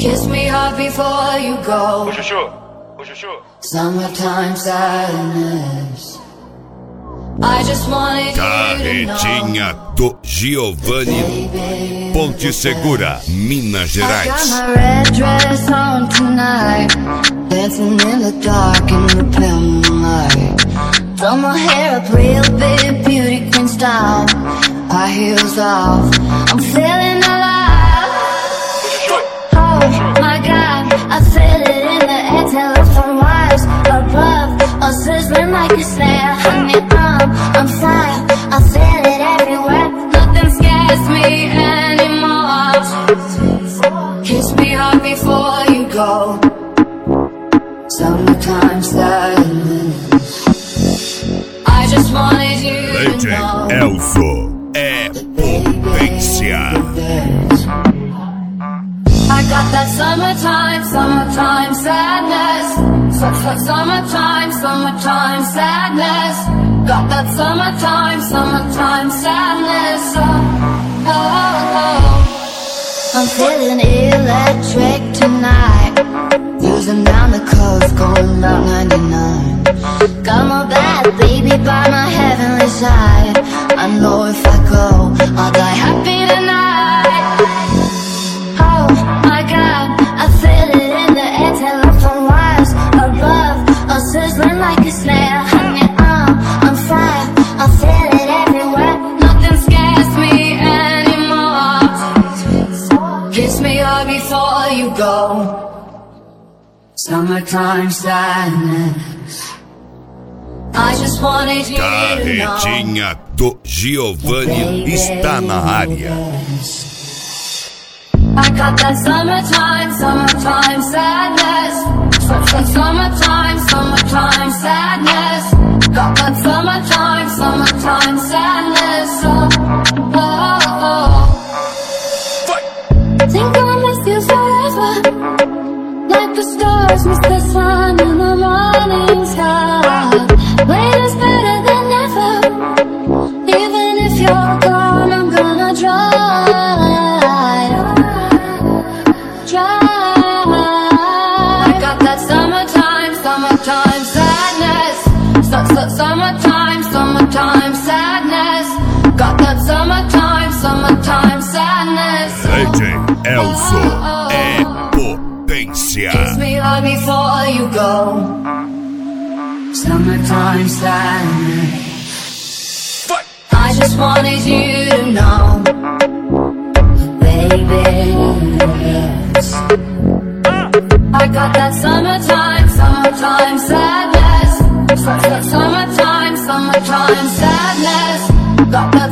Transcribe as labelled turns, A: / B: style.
A: Kiss me hard before you go.
B: Ô Chuchu, ô Chuchu.
A: Summertime sadness. I just wanted
C: Carretinha do Giovanni, Ponte Segura, Minas Gerais.
A: I got my red dress on tonight, dancing in the dark in the pale moonlight. Done my hair up real big, beauty queen style. High heels off, I'm feeling alive. Oh my God, I feel it in the air. Telephone wires above, all sizzling like a snare. Honey, I'm fire, I feel it everywhere. Nothing scares me anymore. Kiss me hard before you go. Summertime sadness. I just wanted you to know.
C: Elso é potência.
A: I got that summertime sadness. Summertime sadness. Got that summertime sadness. Oh. I'm feeling electric tonight. Cruising down the coast, going about 99. Got my bad baby by my heavenly side. I know if I go, I'll die happy tonight. Oh my God, I feel it in the air. Telephone wires above, all sizzling like a snare. Honey, I'm fire, I feel it everywhere. Nothing scares me anymore. Kiss me hard before you go. Summertime sadness. I just wanted you to know.
C: Carretinha do Giovanni está na área.
A: I got that summertime sadness. Summertime sadness. Got that summertime sadness. Oh. Think I'll miss you forever, like the stars miss the sun in the morning sky. Later's better than ever. Even if you're gone, I'm gonna try. I got that summertime sadness. Summertime sadness. Got that summertime sadness.
C: DJ Elso é potência.
A: Kiss me hard before you go. Summertime sadness. I just wanted you to know, baby. Yes. I got that summertime sadness. Summertime sadness. Got that